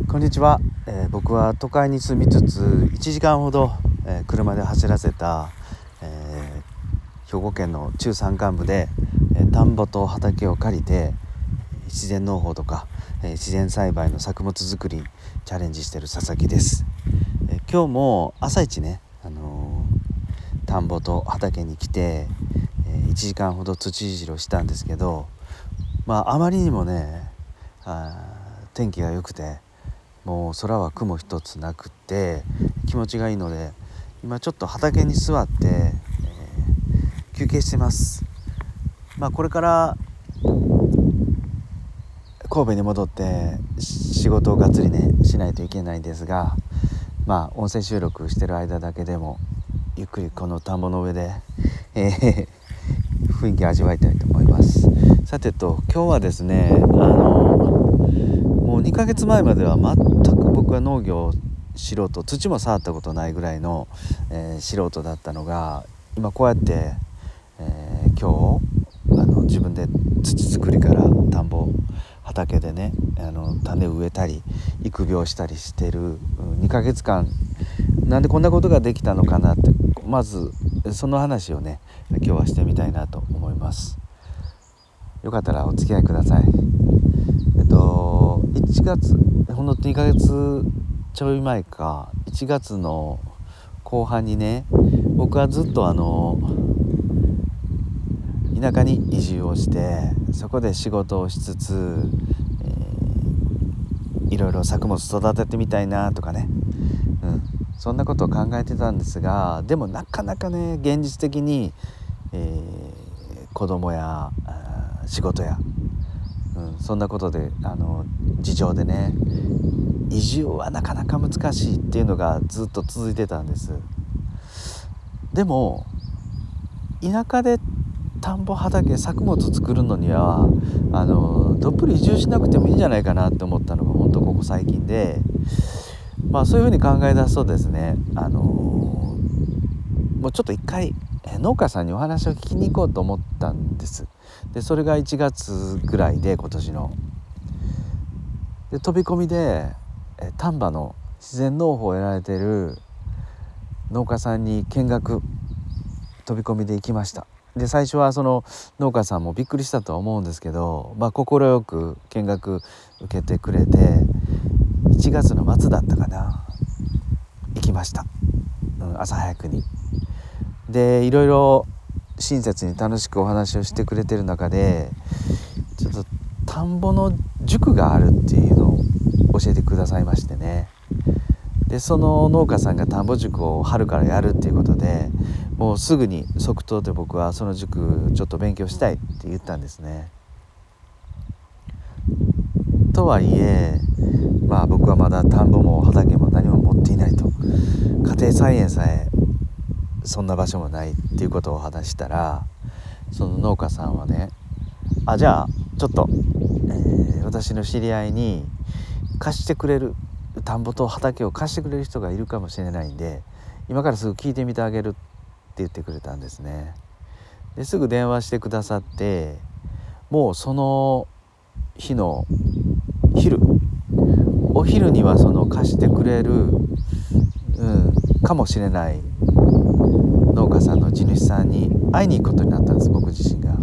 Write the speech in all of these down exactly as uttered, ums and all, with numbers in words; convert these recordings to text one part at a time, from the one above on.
こんにちは、えー僕は都会に住みつついちじかんほど、えー車で走らせた、えー兵庫県の中山間部で、えー田んぼと畑を借りて自然農法とか、えー自然栽培の作物作りにチャレンジしている佐々木です。えー今日も朝一ね、あのー田んぼと畑に来て、えーいちじかんほど土いじりをしたんですけど、まああまりにもねあー天気が良くて、もう空は雲一つなくって気持ちがいいので、今ちょっと畑に座って、えー休憩してます。まあこれから神戸に戻って仕事をがっつりねしないといけないんですが、まあ音声収録してる間だけでもゆっくりこの田んぼの上で、えー雰囲気味わいたいと思います。さてと今日はですね、あのもうにかげつまえまでは全く僕は農業素人、土も触ったことないぐらいの、えー素人だったのが、今こうやって、えー今日あの自分で土作りから田んぼ畑でね、あの種を植えたり育苗したりしてるうんにかげつかん、なんでこんなことができたのかなって、まずその話をね今日はしてみたいなと思います。よかったらお付き合いください。えっといちがつ、ほんのにかげつちょい前か、いちがつの後半にね、僕はずっとあの田舎に移住をして、そこで仕事をしつつ、えーいろいろ作物育ててみたいなとかね、うん、そんなことを考えてたんですが、でもなかなかね現実的に、えー子供やあー仕事や、うん、そんなことであの事情でね移住はなかなか難しいっていうのがずっと続いてたんです。でも田舎で田んぼ畑作物作るのにはあのどっぷり移住しなくてもいいんじゃないかなって思ったのが本当ここ最近で、まあそういうふうに考え出すとですね、あのもうちょっと一回農家さんにお話を聞きに行こうと思ったんです。でそれがいちがつぐらいで、今年ので飛び込みでえ丹波の自然農法をやられている農家さんに見学、飛び込みで行きました。で最初はその農家さんもびっくりしたとは思うんですけど、まあ快く見学受けてくれて、いちがつの末だったかな、行きました、うん、朝早くに。でいろいろ親切に楽しくお話をしてくれてる中で、ちょっと田んぼの塾があるっていうのを教えてくださいましてね。でその農家さんが田んぼ塾を春からやるっていうことで、もうすぐに即答で僕はその塾ちょっと勉強したいって言ったんですね。とはいえ、まあ僕はまだ田んぼも畑も何も持っていないと、家庭菜園さえそんな場所もないっていうことを話したら、その農家さんはね、あじゃあちょっと、えー私の知り合いに貸してくれる、田んぼと畑を貸してくれる人がいるかもしれないんで、今からすぐ聞いてみてあげるって言ってくれたんですね。ですぐ電話してくださって、もうその日の昼、お昼にはその貸してくれる、うん、かもしれない農家さんの地主さんに会いに行くことになったんです、僕自身が。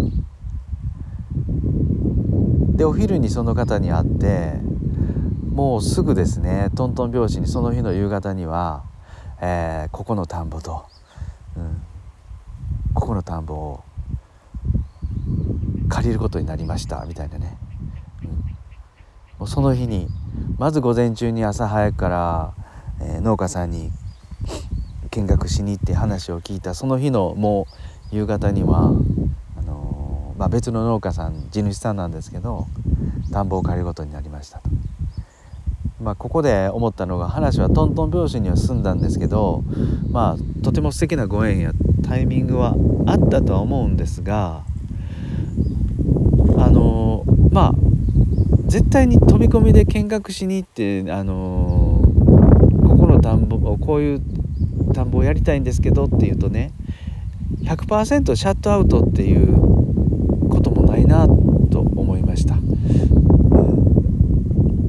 でお昼にその方に会って、もうすぐですね、トントン拍子にその日の夕方には、えーここの田んぼと、うん、ここの田んぼを借りることになりましたみたいなね、うん、もうその日にまず午前中に朝早くから、えー農家さんに見学しに行って話を聞いたその日のもう夕方にはあのーまあ、別の農家さん、地主さんなんですけど、田んぼを借りることになりましたと。まあ、ここで思ったのが、話はトントン拍子には済んだんですけど、まあとても素敵なご縁やタイミングはあったとは思うんですが、あのーまあ絶対に飛び込みで見学しに行って、あのーここの田んぼをこういう田んぼをやりたいんですけどっていうとね、ひゃくパーセント シャットアウトっていうこともないなと思いました。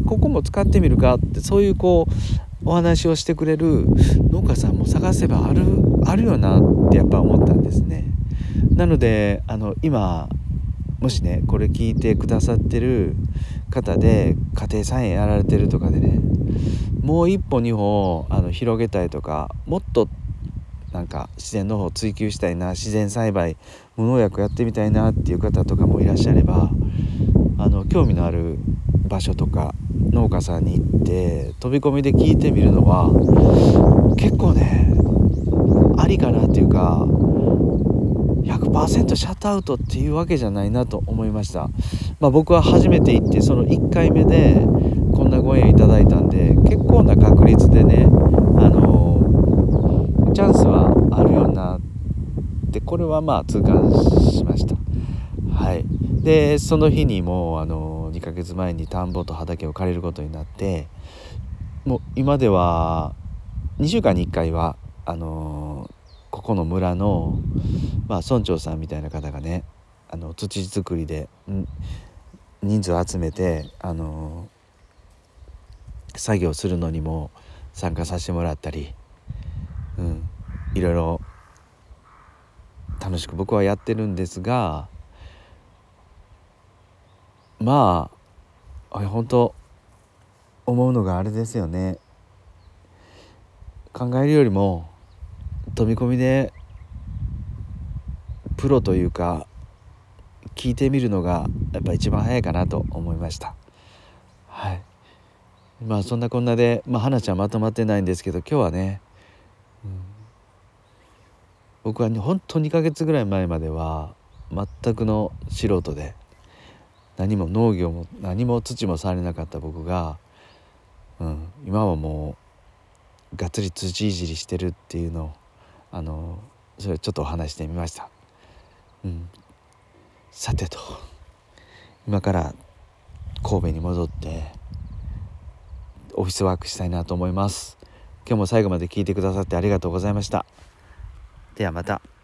ここも使ってみるかって、そういうこうお話をしてくれる農家さんも探せばあるあるよなってやっぱ思ったんですね。なのであの今もしねこれ聞いてくださってる方で家庭菜園やられてるとかでね、もう一歩二歩あの広げたいとか、もっとなんか自然の方を追求したいな、自然栽培無農薬やってみたいなっていう方とかもいらっしゃれば、あの興味のある場所とか農家さんに行って飛び込みで聞いてみるのは結構ねありかなっていうか、 ひゃくパーセント シャットアウトっていうわけじゃないなと思いました。まあ、僕は初めて行ってそのいっかいめでこんなご縁いただいたんで、結構な確率でね、あのー、チャンスはあるよなって、これはまあ痛感しました。はい。でその日にもうあのー、にかげつまえに田んぼと畑を借りることになって、もう今ではにしゅうかんにいっかいはあのー、ここの村の、まあ、村長さんみたいな方がね、あの土作りでん人数を集めて、あのー、作業するのにも参加させてもらったり、うん、いろいろ楽しく僕はやってるんですが、まあ本当思うのがあれですよね。考えるよりも飛び込みでプロというか聞いてみるのがやっぱ一番早いかなと思いました。はい。まあそんなこんなで、まあ、話はまとまってないんですけど、今日はね、うん、僕はねほんとにかげつぐらい前までは全くの素人で、何も農業も何も土も触れなかった僕が、うん、今はもうがっつり土いじりしてるっていうのをあのそれちょっとお話してみました。うん、さてと今から神戸に戻ってオフィスワークしたいなと思います。今日も最後まで聞いてくださってありがとうございました。ではまた。